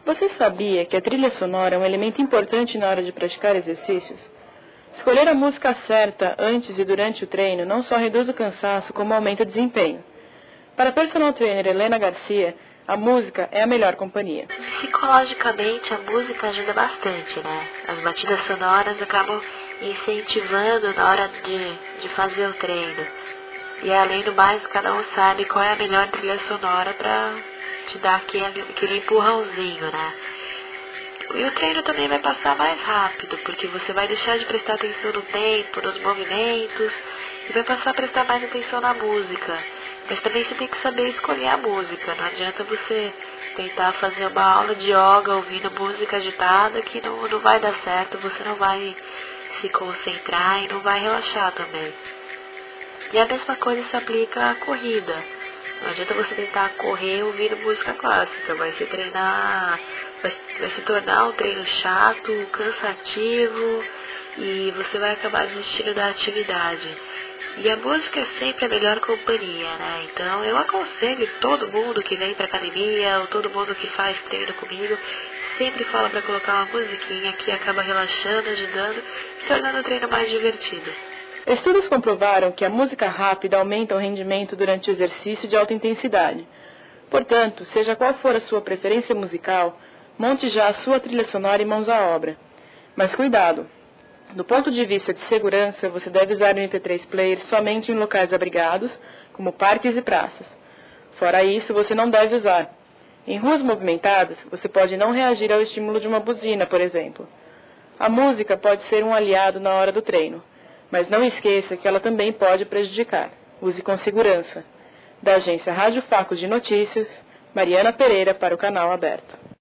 Você sabia que a trilha sonora é um elemento importante na hora de praticar exercícios? Escolher a música certa antes e durante o treino não só reduz o cansaço, como aumenta o desempenho. Para a personal trainer Helena Garcia, a música é a melhor companhia. Psicologicamente, a música ajuda bastante, né? As batidas sonoras acabam incentivando na hora de fazer o treino. E além do mais, cada um sabe qual é a melhor trilha sonora para te dar aquele empurrãozinho, né? E o treino também vai passar mais rápido, porque você vai deixar de prestar atenção no tempo, nos movimentos, e vai passar a prestar mais atenção na música. Mas também você tem que saber escolher a música. Não adianta você tentar fazer uma aula de yoga ouvindo música agitada, que não vai dar certo, você não vai se concentrar e não vai relaxar também. E a mesma coisa se aplica à corrida. Não adianta você tentar correr ouvindo música clássica, vai se tornar um treino chato, cansativo, e você vai acabar desistindo da atividade. E a música é sempre a melhor companhia, né? Então eu aconselho todo mundo que vem pra academia, ou todo mundo que faz treino comigo, sempre fala pra colocar uma musiquinha que acaba relaxando, ajudando e tornando o treino mais divertido. Estudos comprovaram que a música rápida aumenta o rendimento durante o exercício de alta intensidade. Portanto, seja qual for a sua preferência musical, monte já a sua trilha sonora e mãos à obra. Mas cuidado! Do ponto de vista de segurança, você deve usar o MP3 Player somente em locais abrigados, como parques e praças. Fora isso, você não deve usar. Em ruas movimentadas, você pode não reagir ao estímulo de uma buzina, por exemplo. A música pode ser um aliado na hora do treino, mas não esqueça que ela também pode prejudicar. Use com segurança. Da agência Rádio Facos de Notícias, Mariana Pereira para o Canal Aberto.